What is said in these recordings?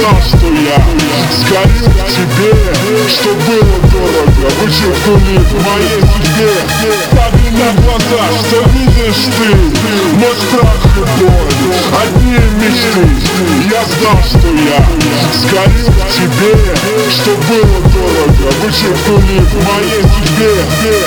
знал, что я сгорю в тебе, что было дорого, вычеркнули в моей судьбе. Падай на глаза, что видишь ты, мой страх и боль, одни мечты. Я знал, что я сгорю в тебе, что было дорого, вычеркнули в моей судьбе.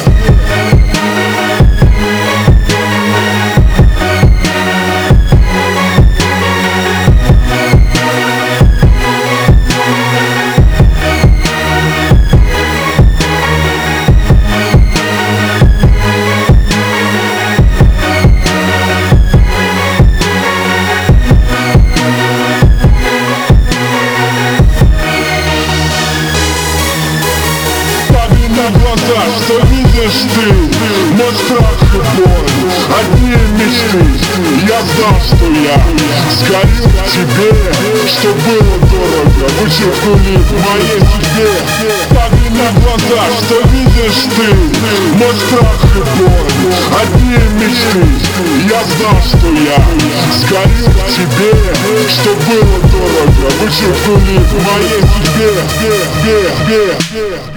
Глаза, что видишь ты, мой страх и боль, одни мечты. Я знал, что я сгорю в тебе, что было дорого, вычеркнули в моей судьбе. Падай на глаза, что видишь ты, мой страх и боль, одни мечты. Я знал, что я сгорю в тебе, что было дорого, вычеркнули в моей судьбе.